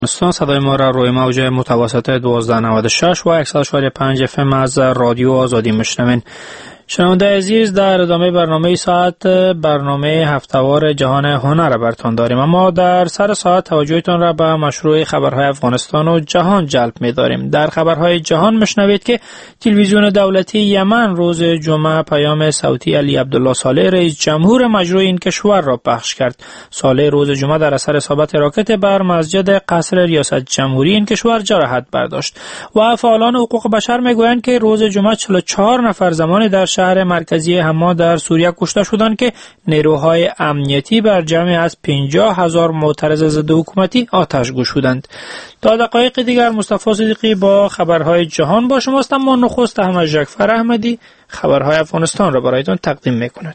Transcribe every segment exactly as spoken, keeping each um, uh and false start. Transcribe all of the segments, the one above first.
صدای ما را روی موج متوسط دوازده نود و شش و صد و شش و پنج اف ام از رادیو آزادی میشنوین. شنونده عزیز، در ادامه برنامه ساعت برنامه هفته‌وار جهان هنر برتان داریم، اما در سر ساعت توجهتان را به مشروع خبرهای افغانستان و جهان جلب می‌داریم. در خبرهای جهان میشنوید که تلویزیون دولتی یمن روز جمعه پیام صوتی علی عبدالله صالح رئیس جمهور مجروح این کشور را پخش کرد. صالح روز جمعه در اثر اصابت راکت بر مسجد قصر ریاست جمهوری این کشور جراحت برداشت و فعالان حقوق بشر میگویند که روز جمعه چهل و چهار نفر زمانی در شهر مرکزی حما در سوریه کشته شدند که نیروهای امنیتی بر جمعی از پنجاه هزار معترض ضد حکومتی آتش گشودند. تا دقایق دیگر مصطفی صدیقی با خبرهای جهان با شماست، اما نخست احمد جعفر احمدی خبرهای افغانستان را برایتان تقدیم میکند.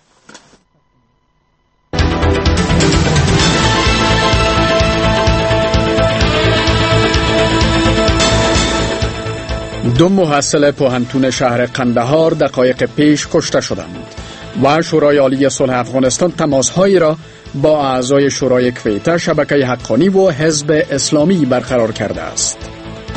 دو محصل پوهنتون شهر قندهار دقایق پیش کشته شدند و شورای عالی صلح افغانستان تماسهایی را با اعضای شورای کویته، شبکه حقانی و حزب اسلامی برقرار کرده است.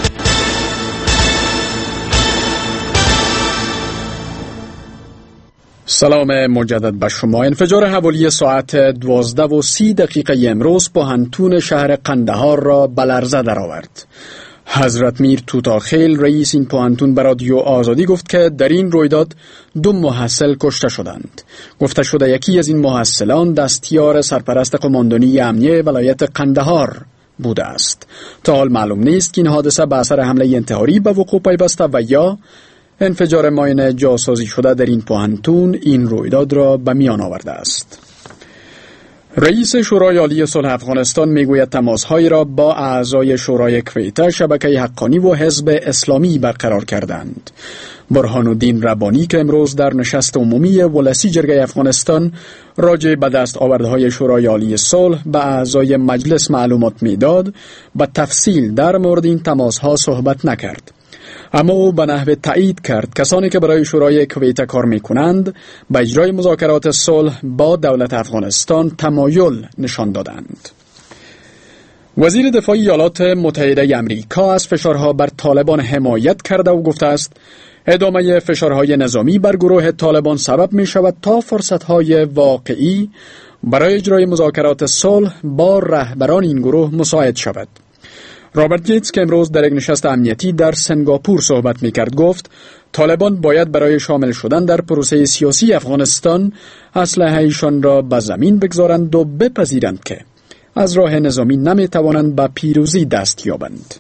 سلام مجدد به شما. انفجار حوالی ساعت دوازده و سی دقیقه امروز پوهنتون شهر قندهار را به لرزه درآورد. حضرت میر توتاخیل رئیس این پوهنتون به رادیو آزادی گفت که در این رویداد دو محصل کشته شدند. گفته شده یکی از این محصلان دستیار سرپرست قماندانی امنیه ولایت قندهار بوده است. تا حال معلوم نیست که این حادثه به اثر حمله انتحاری به وقوع پیوسته و یا انفجار ماین جاسازی شده در این پوهنتون این رویداد را به میان آورده است. رئیس شورای عالی صلح افغانستان میگوید تماس‌هایی را با اعضای شورای کویته، شبکه حقانی و حزب اسلامی برقرار کردند. برهان الدین ربانی که امروز در نشست عمومی ولسی جرگه افغانستان راجع به دست آوردهای شورای عالی صلح به اعضای مجلس معلومات میداد، به تفصیل در مورد این تماس‌ها صحبت نکرد. اما او به نحو تایید کرد کسانی که برای شورای کویته کار میکنند به اجرای مذاکرات صلح با دولت افغانستان تمایل نشان دادند. وزیر دفاع ایالات متحده امریکا از فشارها بر طالبان حمایت کرده و گفته است ادامه فشارهای نظامی بر گروه طالبان سبب می شود تا فرصتهای واقعی برای اجرای مذاکرات صلح با رهبران این گروه مساعد شود. رابرت گیتس که امروز در یک نشست امنیتی در سنگاپور صحبت می‌کرد گفت طالبان باید برای شامل شدن در پروسه سیاسی افغانستان اسلحه‌ایشان را به زمین بگذارند و بپذیرند که از راه نظامی نمی‌توانند به پیروزی دست یابند.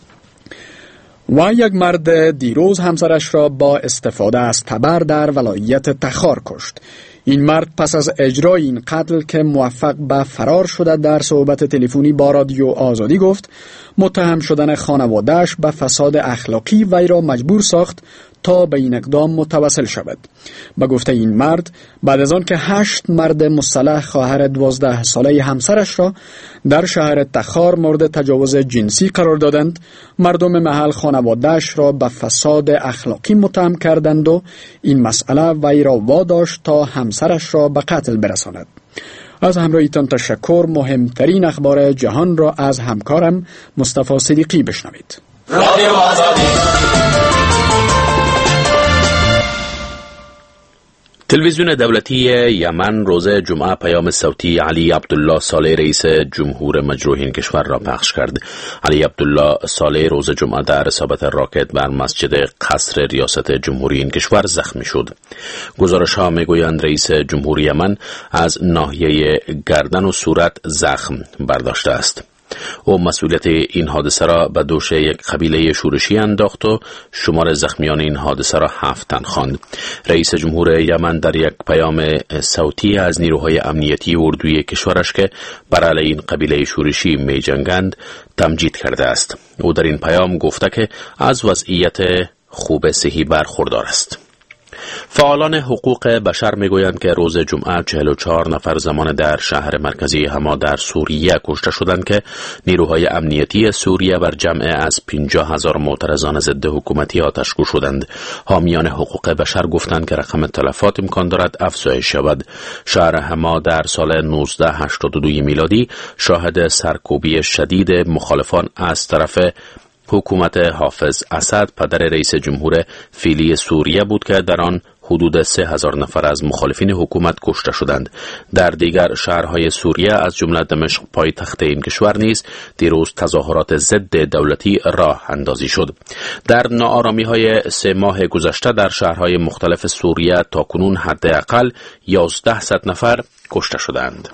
و یک مرد دیروز همسرش را با استفاده از تبر در ولایت تخار کشت. این مرد پس از اجرای این قتل که موفق به فرار شده در صحبت تلفنی با رادیو آزادی گفت متهم شدن خانواده‌اش به فساد اخلاقی وی را مجبور ساخت تا به این اقدام متوسل شود. به گفته این مرد بعد از آن که هشت مرد مسلح خواهر دوازده ساله همسرش را در شهر تخار مورد تجاوز جنسی قرار دادند، مردم محل خانواده‌اش را به فساد اخلاقی متهم کردند و این مسئله وی را واداشت تا همسرش را به قتل برساند. از همراهیتان تشکر. مهمترین اخبار جهان را از همکارم مصطفی صدیقی بشنوید. رادیو آزادی. تلویزیون دولتی یمن روز جمعه پیام صوتی علی عبدالله صالح رئیس جمهور مجروح این کشور را پخش کرد. علی عبدالله صالح روز جمعه در اصابت راکت بر مسجد قصر ریاست جمهوری این کشور زخمی شد. گزارش‌ها می‌گویند رئیس جمهور یمن از ناحیه گردن و صورت زخم برداشته است. او مسئولیت این حادثه را به دوش یک قبیله شورشی انداخت و شمار زخمیان این حادثه را هفت تن خواند. رئیس جمهور یمن در یک پیام صوتی از نیروهای امنیتی اردوی کشورش که بر علیه این قبیله شورشی می جنگند تمجید کرده است. او در این پیام گفته که از وضعیت خوب صحی برخوردار است. فعالان حقوق بشر میگویند که روز جمعه چهل و چهار نفر زمان در شهر مرکزی حما در سوریه کشته شدند که نیروهای امنیتی سوریه بر جمع از پنجاه هزار معترضان ضد حکومتی آتش‌کش شدند. حامیان حقوق بشر گفتند که رقم تلفات امکان دارد افزایش شود. شهر حما در سال نوزده هشتاد و دو میلادی شاهد سرکوبی شدید مخالفان از طرف حکومت حافظ اسد پدر رئیس جمهور فعلی سوریه بود که در آن حدود سه هزار نفر از مخالفین حکومت کشته شدند. در دیگر شهرهای سوریه از جمله دمشق پایتخت این کشور نیز دیروز تظاهرات ضد دولتی راه اندازی شد. در ناآرامی‌های سه ماه گذشته در شهرهای مختلف سوریه تاکنون حداقل یازده صد نفر کشته شدند.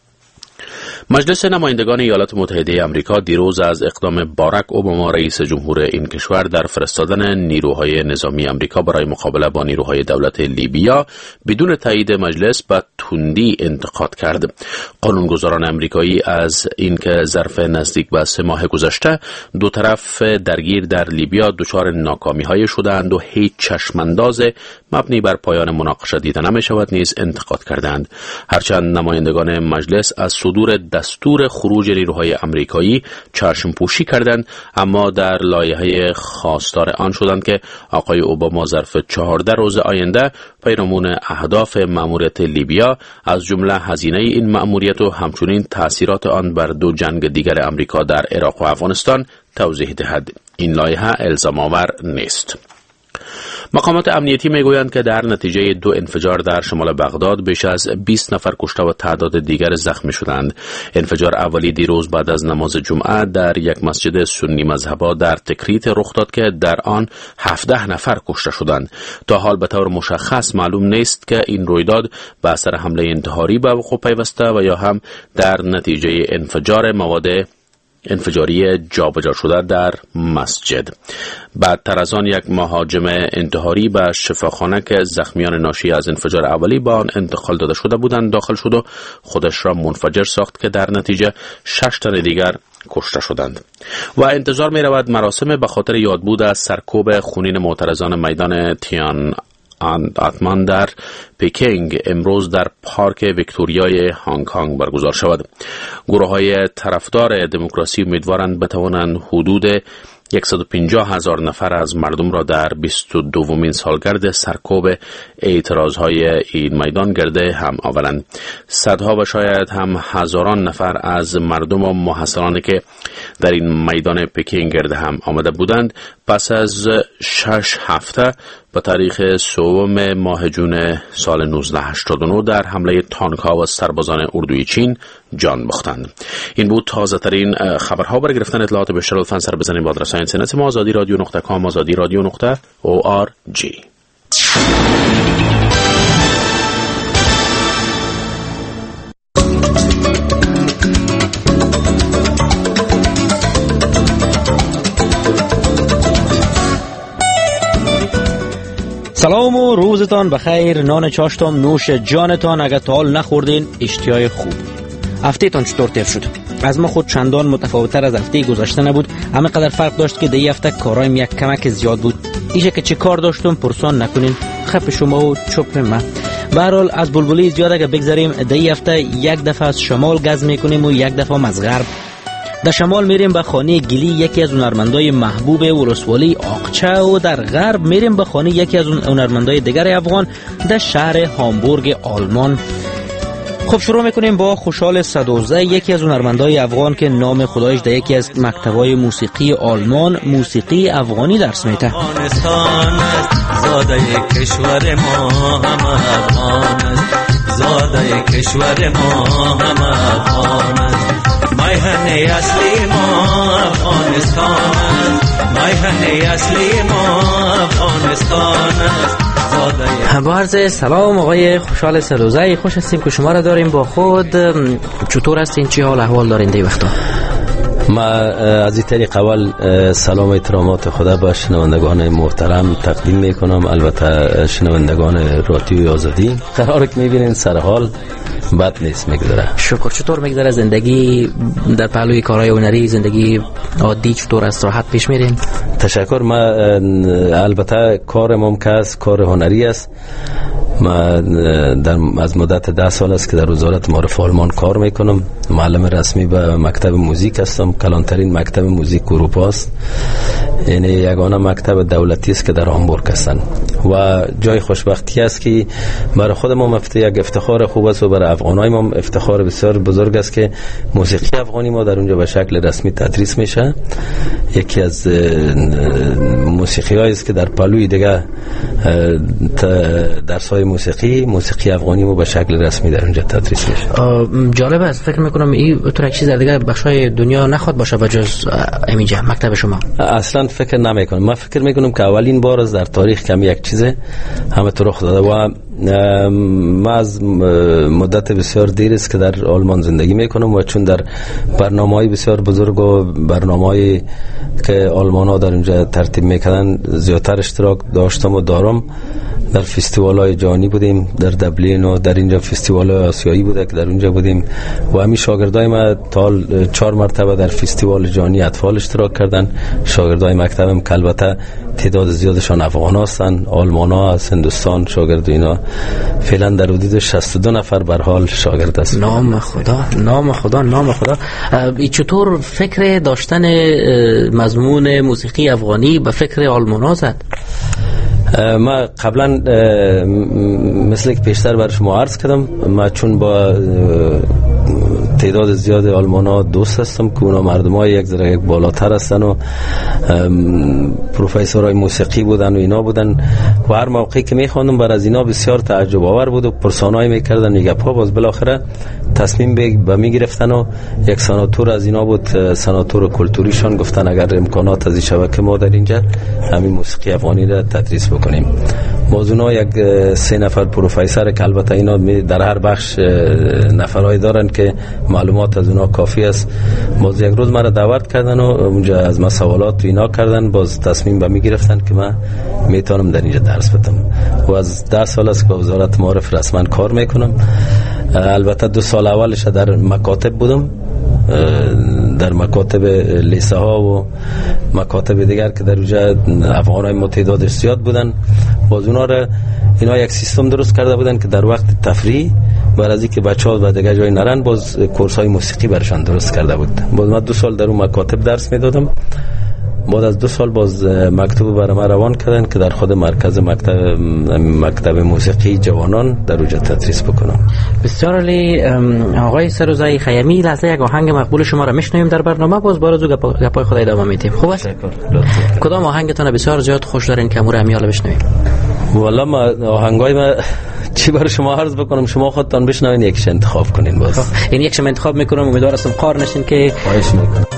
مجلس نمایندگان ایالات متحده آمریکا دیروز از اقدام باراک اوباما رئیس جمهور این کشور در فرستادن نیروهای نظامی آمریکا برای مقابله با نیروهای دولت لیبیا بدون تایید مجلس به تندی انتقاد کرد. قانونگذاران آمریکایی از اینکه ظرف نزدیک به سه ماه گذشته دو طرف درگیر در لیبیا دچار ناکامی‌های شدند و هیچ چشمانداز مبنی بر پایان مناقشه دیده نمی‌شود نیز انتقاد کردند. هرچند نمایندگان مجلس از صدور دستور خروج نیروهای آمریکایی چشم پوشی کردند، اما در لایحه خواستار آن شدند که آقای اوباما ظرف چهارده روز آینده پیرامون اهداف مأموریت لیبیا از جمله هزینه این مأموریت و همچنین تأثیرات آن بر دو جنگ دیگر آمریکا در عراق و افغانستان توضیح دهد. این لایحه الزام آور نیست. مقامات امنیتی میگویند که در نتیجه دو انفجار در شمال بغداد بیش از بیست نفر کشته و تعداد دیگر زخمی شدند. انفجار اولی دیروز بعد از نماز جمعه در یک مسجد سنی مذهبا در تکریت رخ داد که در آن هفده نفر کشته شدند. تا حال به طور مشخص معلوم نیست که این رویداد به اثر حمله انتحاری به وقوع پیوسته و یا هم در نتیجه انفجار مواد انفجاری جابجا شده در مسجد. بعدتر از آن یک مهاجم انتحاری به شفاخانه که زخمیان ناشی از انفجار اولی با آن انتقال داده شده بودند داخل شد و خودش را منفجر ساخت که در نتیجه شش تن دیگر کشته شدند. و انتظار می رود مراسم به خاطر یادبود از سرکوب خونین معترضان میدان تیان آتمان در پکینگ امروز در پارک ویکتوریای هنگ کنگ برگزار شود. گروه های طرفدار دموکراسی امیدوارند بتوانند حدود صد و پنجاه هزار نفر از مردم را در بیست و دومین سالگرد سرکوب اعتراضهای این میدان گرده هم آورند. صدها و شاید هم هزاران نفر از مردم و محصلانی که در این میدان پکینگ گرده هم آمده بودند پس از شش هفته به تاریخ سوم ماه جون سال نوزده هشتاد و نه در حمله تانک‌ها و سربازان اردوی چین جان باختند. این بود تازه ترین خبرها. برای گرفتن اطلاعات بیشتر لطفاً سر بزنید به آدرس اینترنت ما آزادی رادیو نقطه کام آزادی رادیو نقطه او آر جی. سلام و روزتان بخیر. نان چاشتم نوش جانتان. اگر تا حال نخوردین اشتیای خوب. هفته تان چطور تیر شد؟ از ما خود چندان متفاوت‌تر از هفته گذشته نبود، اما قدر فرق داشت که دی هفته کارایم یک کمک زیاد بود. ایشه که چه کار داشتم پرسان نکنین، خپ شما و چپ من. به هر حال از بلبلی زیاد اگه بگذاریم دی هفته یک دفعه از شمال گز میکنیم و یک دفعه از غرب. در شمال میریم به خانه گلی یکی از هنرمندای محبوب ولسوالی آقچه و در غرب میریم به خانه یکی از هنرمندای دیگر افغان در شهر هامبورگ آلمان. خب شروع میکنیم با خوشحال صدوزه، یکی از هنرمندای افغان که نام خدایش در یکی از مکتبای موسیقی آلمان موسیقی افغانی درس میده. زاده کشور ما هم افغان است، زاده کشور ما هم افغان است، میهن اصلی ما افغانستان است، میهن اصلی ما افغانستان است. با عرض سلام آقای خوشحال صدوزه، خوش هستیم که شما را داریم با خود. چطور هستین؟ چی حال احوال دارین دی وقتا؟ ما از این طریق اول سلام و احترامات خدا به شنوندگان محترم تقدیم میکنم، البته شنوندگان رادیوی آزادی. قراره که میبینین سر حال بد نیست میگذره. شکر. چطور میگذره زندگی در پهلوی کارهای هنری؟ زندگی عادی چطور است؟ راحت پیش میرین؟ تشکر. ما البته کارم هم که است کار هنری است. ما در از مدت ده سال است که در وزارت معارف آلمان کار میکنم. معلم رسمی به مکتب موزیک هستم، کلانترین مکتب موزیک اروپا است. یعنی یگانه مکتب دولتی است که در هامبورگ هستند و جای خوشبختی است که برای خودم هم یک افتخار خوب است و برای افغانای ما افتخار بسیار بزرگ است که موسیقی افغانی ما در اونجا به شکل رسمی تدریس میشه. یکی از موسیقی هایی است که در پلوی دیگه درس‌های موسیقی موسیقی افغانی ما به شکل رسمی در اونجا تدریس میشه. جالب است. فکر میکنم این تو یک چیز در دیگه بخشای دنیا نخواد باشه بجز همینجا مکتب شما. اصلا فکر نمیکنم. من فکر میکنم که اولین بار است در تاریخ کم یک چیزه همه تو رخ داده و ما از مدت بسیار دیر است که در آلمان زندگی میکنم و چون در برنامه‌های بسیار بزرگ و برنامه‌ای که آلمان‌ها در اونجا ترتیب میکنن زیادتر اشتراک داشتم و دارم. در فستیوال‌های جهانی بودیم، در دبلین و در اینجا فستیوال‌های آسیایی بوده که در اونجا بودیم و همین شاگردای ما تا چهار مرتبه در فستیوال جهانی اطفال اشتراک کردن. شاگردای مکتبم که البته تعداد زیادشان افغان هستند، آلمان‌ها از هندوستان شاگرد اینا فعلا در حدود شصت و دو نفر به حال شاگرد است. نام خدا، نام خدا، نام خدا. چطور فکر داشتن مضمون موسیقی افغانی به فکر آلمان‌ها زد؟ ما قبلا مثل که پیشتر بر شما عرض کردم، ما چون با تعداد زیاد آلمان‌ها دوست هستم که اونا مردمای یک ذره یک بالاتر هستن و پروفسورای موسیقی بودن و اینا بودن و هر موقعی که میخواندم بر از اینا بسیار تعجب آور بود و پرسانایی میکردن گپ‌ها. باز بالاخره تصمیم به میگرفتن و یک سناتور از اینا بود، سناتور کلتوریشان، گفتن اگر امکانات از این شبکه ما در اینجا همین موسیقی افغانی را تدریس بکنیم. باز اونا یک سه نفر پروفسور که البته اینا در هر بخش نفرای دارن که معلومات از اونا کافی است، باز یک روز مرا دعوت کردن و اونجا از ما سوالات و اینا کردن. باز تصمیم به می گرفتن که من میتونم در اینجا درس بدم و از ده سال است که با وزارت معارف رسما کار میکنم. البته دو سال اولش در مکاتب بودم، در مکاتب لیسه ها و مکاتب دیگر که در اونجا افغانای متعدادش زیاد بودن. باز اونا را اینا یک سیستم درست کرده بودن که در وقت تفریح برای از اینکه بچه‌ها و دیگه جای نرن باز کورس‌های موسیقی برشان درست کرده بود. باز من دو سال در اون مکاتب درس میدادم. بعد از دو سال باز مکتوب برای ما روان کردن که در خود مرکز مکتب مکتب موسیقی جوانان در اونجا تدریس بکنم. بسیار عالی. آقای سروزای خیمی، لحظه یک آهنگ مقبول شما را میشنویم در برنامه، باز بار از گپای خدا ادامه میدیم. خوب است؟ کدام آهنگتون بسیار زیاد خوش دارین که امور امیال بشنویم؟ والا ما آهنگای ما چی برای شما عرض بکنم، شما خودتان بشنوین یکش انتخاب کنین. باز این یکش من انتخاب میکنم، امیدوار هستم قار نشین که خواهش میکنم.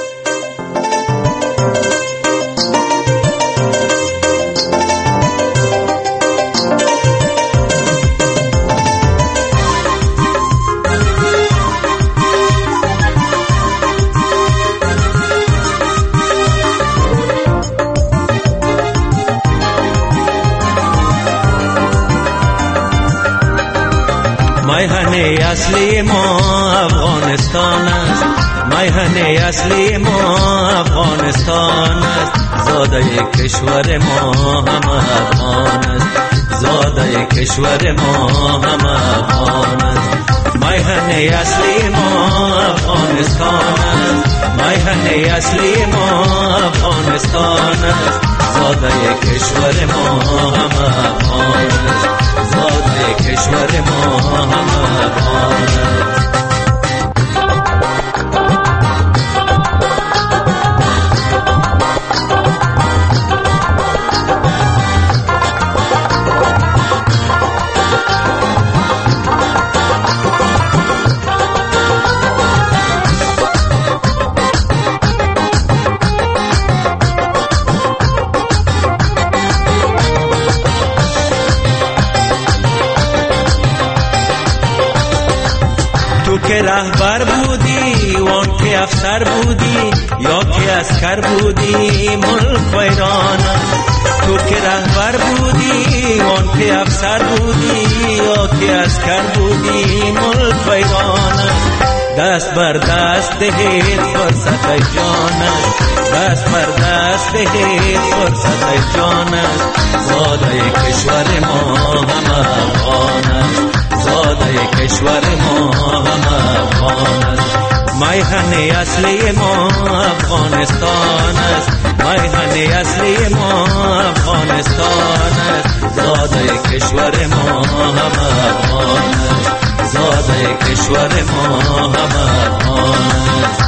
میهن اصلی ما افغانستان است، میهن اصلی ما افغانستان است، زاده کشور ما هم افغان است، زاده کشور ما هم افغان است. میهن اصلی ما افغانستان است، میهن اصلی ما افغانستان است، زاده کشور ما هم افغان است، زاده کشور ما هم افغان است. رهبر بودی وان که افسر بودی، اسکر بودی ملک ویران است. تو که رهبر بودی آن که افسر بودی یا که اسکر بودی ملک ویران است. دست بر دست دهید فرصت جان است. دست بر دست دهید فرصت جان است. زاده کشور ما هم افغان است. زاده کشور ما هم افغان است. میهن اصلی ما افغانستان است. میهن اصلی ما افغانستان است. زاده کشور ما هم افغان است. زاده کشور ما هم افغان است.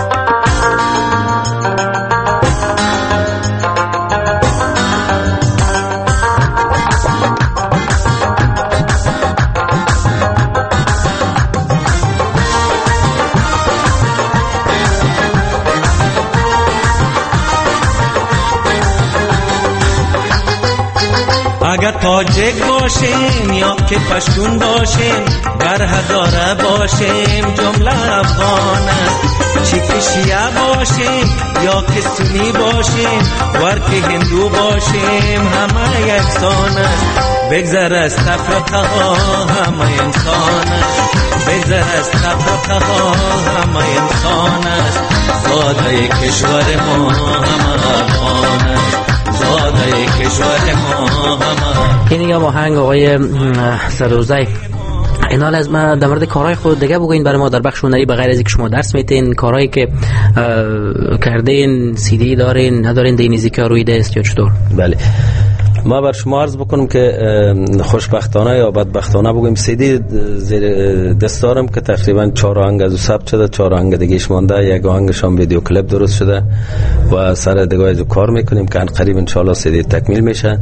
اگر تاجک باشیم یا که پشتون باشیم، گر هزاره باشیم جمله افغان است. چی که شیعه باشیم یا که سنی باشیم، ور که هندو باشیم همه یکسان است. بگذر از تفرقه ها همه انسان است. بگذر از تفرقه ها همه انسان است. زاده کشور ما همه افغان است. زاده کشور ما همه. این یا آهنگ آقای سروزی. این حال از ما در مورد کارهای خود دیگه بگوین برای ما در بخش هنری، بغیر از اینکه شما درس میتین، کارهایی که کردین، سی دی دارین ندارین، دینیزی که روی دست یا چطور؟ بله، ما بر شما عرض بکنم که خوشبختانه یا بدبختانه بگویم سی دی زیر دست دارم که تقریبا چهار آهنگ از ثبت شده، چهار آهنگ دیگه‌اش مانده، یک آهنگش هم ویدیو کلیپ درست شده و سر دیگه از کار میکنیم که ان قریب ان شاء الله سی دی تکمیل میشه.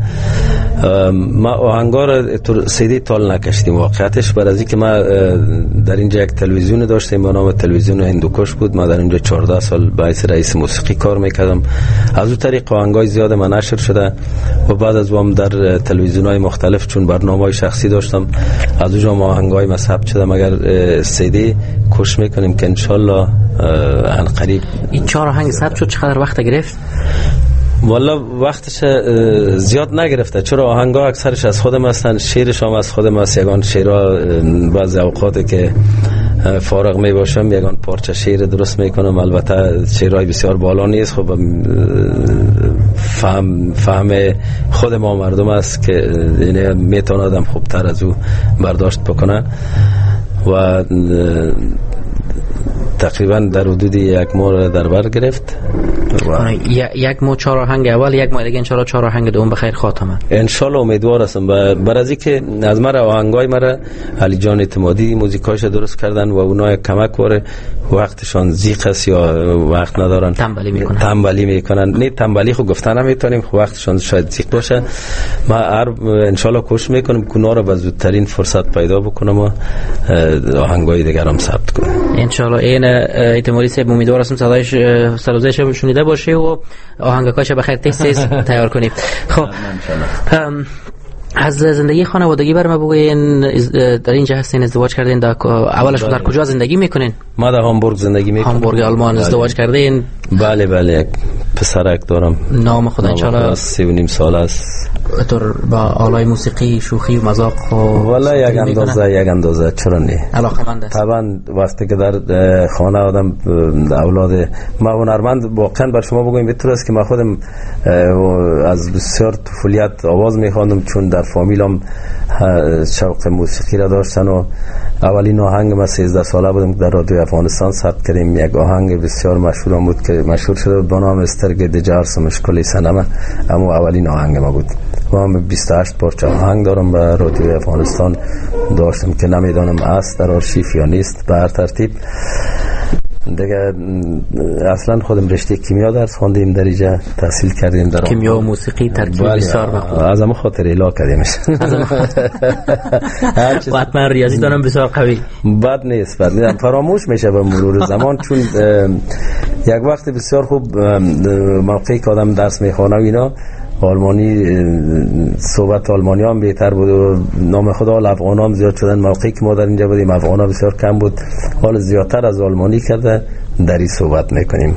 ما آهنگا رو تو سی دی تال نکشتیم واقعیتش، برای اینکه ما در اینجا یک تلویزیون داشتیم به نام تلویزیون هندوکش بود. ما در اینجا چهارده سال باعث رئیس موسیقی کار میکردم. از اون طریق آهنگای زیاد من نشر شده و بعد از وام در تلویزیون‌های مختلف چون برنامه‌های شخصی داشتم از اونجا ما آهنگای ما ثبت شده. مگر سی دی کوشش میکنیم که ان شاء الله ان قریب. این چهار آهنگ ثبت شد چقدر وقت گرفت؟ والا وقتش زیاد نگرفته، چرا آهنگا اکثرش از خودم هستن، شعرش هم از خودم است. یگان شعرها بعضی اوقات که فارغ می باشم یگان پارچه شعر درست میکنم. البته شعرهای بسیار بالا نیست، خب فهم فهم خود ما مردم است که یعنی میتونه آدم خوبتر از او برداشت بکنه و تقریبا در حدود یک ماه در بر گرفت. یک ماه چهار آهنگ اول، یک ماه دیگه ان شاء الله چهار آهنگ دوم بخیر خاتمه ان شاء الله. امیدوار هستم برای که از مرا آهنگای مرا علی جان اعتمادی موزیکاش درست کردن و اونها کمک وره وقتشان زیق است یا وقت ندارن تنبلی میکنن تنبلی میکنن نه تنبلی خو گفتن نمیتونیم، خب وقتشان شاید زیق باشه. ما ان شاء الله کوشش میکنم که اونا رو به زودترین فرصت پیدا بکنم و آهنگای دیگر هم ثبت کنم ان شاء الله. این اعتمادی صاحب امیدوار هستم صدایش سروزش شنیده باشه و آهنگاش بخیر تیز تیز تیار کنید. خب از زندگی خانوادگی برام بگوین، در اینجا هستین، ازدواج کردین، در اولش در کجا زندگی میکنین؟ ما در هامبورگ زندگی میکنم. هامبورگ آلمان. ازدواج کردین؟ بله بله، پسرک دارم. نام خدا ان شاء الله سی و نیم سال است. طور با آلای موسیقی شوخی و مذاق و والا یک اندازه یک اندازه چرا نه علاقه‌مند است. طبعا وقتی که در خانه آدم اولاد ما هنرمند واقعا بر شما بگویم بهتر است که ما خودم از بسیار طفولیت آواز میخواندم چون در فامیلم شوق موسیقی را داشتن و اولین آهنگ ما سیزده ساله بودم در رادیو افغانستان ثبت کردیم. یک آهنگ بسیار مشهور بود که مشهور شده با نام استرگ دجارس مشکلی سنما، اما اولین آهنگ ما بود. ما بیست و هشت پارچه آهنگ دارم به رادیو افغانستان داشتم که نمیدانم است در آرشیف یا نیست. به هر ترتیب دیگه اصلا خودم رشته کیمیا درس خواندیم، در اینجا تحصیل کردیم در کیمیا و موسیقی ترکیب بسیار بخوب. از اما خاطر الا کردیمش. از اما خاطر حتما ریاضی دارم بسیار قوی. بد نیست، بد نیست، فراموش میشه به مرور زمان چون یک وقت بسیار خوب موقعی که آدم درس میخوانه و اینا آلمانی صحبت آلمانی هم بهتر بود و نام خدا افغان هم زیاد شدن. موقعی که ما در اینجا بودیم افغان ها بسیار کم بود، حال زیادتر از آلمانی کرده دری صحبت میکنیم.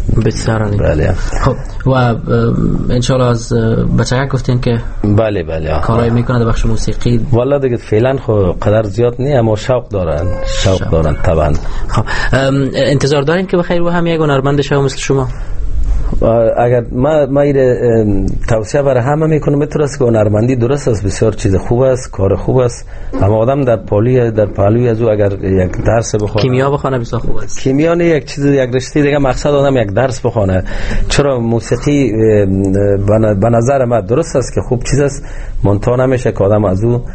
بسیار عالی. بله. خب و ان شاء الله از بچه‌ها گفتین که بله بله کارایی میکنه در بخش موسیقی. والا دیگه فعلا خب قدر زیاد نه اما شوق دارن شوق, شوق. دارن طبعا. خب انتظار دارین که بخیر و هم یک هنرمند شما مثل شما؟ اگر ما ما توصیه برای همه میکنم میتونست که هنرمندی درست است، بسیار چیز خوب است، کار خوب است، اما آدم در پالی در پالوی از او اگر یک درس بخونه، کیمیا بخونه بسیار خوب است. کیمیا نه یک چیز یک رشته دیگه، مقصد آدم یک درس بخونه. چرا موسیقی به نظر من درست است که خوب چیز است، منتها نمیشه که آدم از او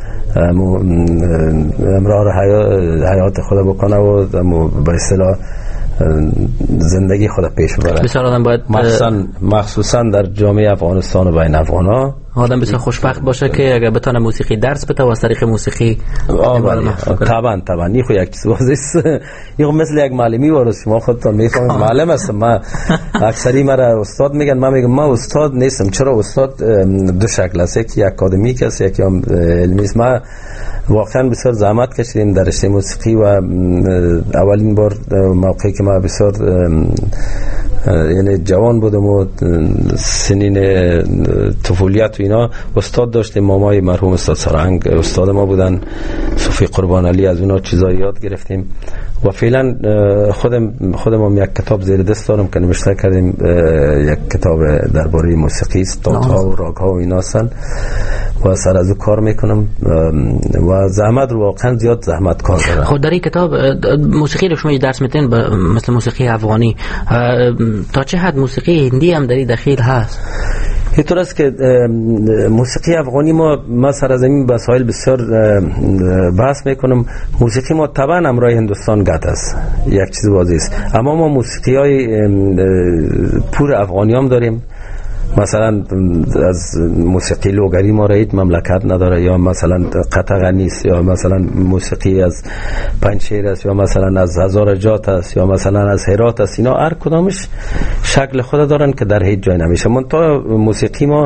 امرار حیات خود بکنه و به اصطلاح زندگی خود پیش ببره. بسیار آدم باید مخصوصا مخصوصا در جامعه افغانستان و بین افغانا آدم بسیار خوشبخت باشه که اگر بتونه موسیقی درس بده و از طریق موسیقی طبعا طبعا این خو یک چیز است، این مثل یک معلمی وارث شما خودتون میفهمید. معلم هستم من، اکثری مرا استاد میگن، من میگم من استاد نیستم. چرا؟ استاد دو شکل است، یکی اکادمیک است یکی هم علمی است. ما واقعا بسیار زحمت کشیدیم در رشته موسیقی و اولین بار موقعی که ما بسیار یعنی جوان بودم و سنین طفولیت و اینا، استاد داشتیم، مامای مرحوم استاد سرهنگ استاد ما بودن، صوفی قربان علی، از اونا چیزا یاد گرفتیم و فعلا خودم خودم هم یک کتاب زیر دست دارم که نوشته کردیم، یک کتاب درباره موسیقی است، تاتا و راگ ها و اینا هستن و سر از او کار میکنم و زحمت رو واقعا زیاد زحمت کار دارم. خود در این کتاب موسیقی رو شما درس میتین مثل موسیقی افغانی، تا چه حد موسیقی هندی هم در این دخیل هست؟ اینطور است که موسیقی افغانی ما ما سر از این مسائل بسیار بحث میکنم. موسیقی ما طبعا همراه هندوستان گت است، یک چیز واضح است، اما ما موسیقی های پور افغانی هم داریم. مثلا از موسیقی لوگری ما رایت مملکت نداره، یا مثلا قطع نیست، یا مثلا موسیقی از پنجشیر است، یا مثلا از هزار جات است، یا مثلا از هرات است. اینا هر کدامش شکل خود دارن که در هیچ جای نمیشه. منتها موسیقی ما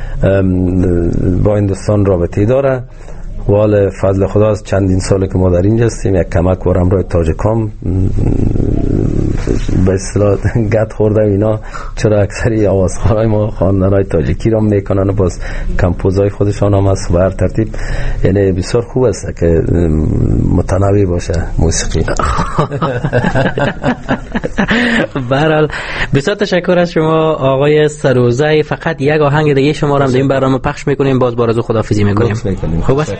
با هندوستان رابطه داره. وال فضل خدا از چندین ساله که ما در اینجا هستیم، یک کمک ورم روی تاجکام به اصطلاح گت خورده اینا. چرا اکثری آوازخوانای ما خواندنای تاجیکی را میکنن و باز کمپوزای خودشان هم هست و هر ترتیب، یعنی بسیار خوب است که متنوع باشه موسیقی. برحال بسیار تشکر از شما آقای سروزه. فقط یک آهنگ دیگه شما را هم در این برنامه پخش میکنیم، باز بار از خداحافظی میکنیم. خوب است.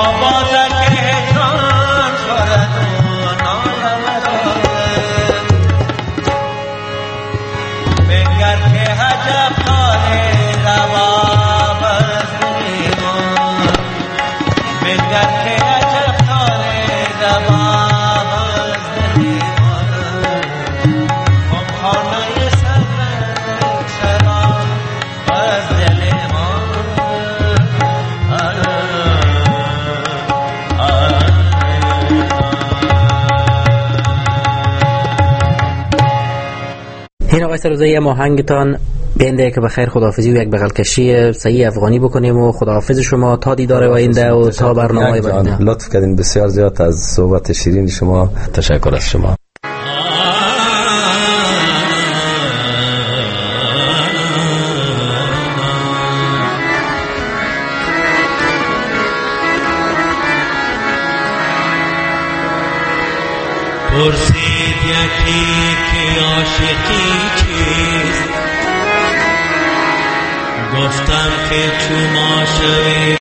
این آقای سروزایی ماهنگتان بنده که بخیر خداحافظی و یک بغل کشی صحیح افغانی بکنیم و خداحافظ شما تا دیدار آینده و تا برنامه بعد. لطف کردین بسیار زیاد از صحبت شیرین شما. تشکر از شما. پرسید یکی که عاشقی چیست، گفتم که چو ما شوی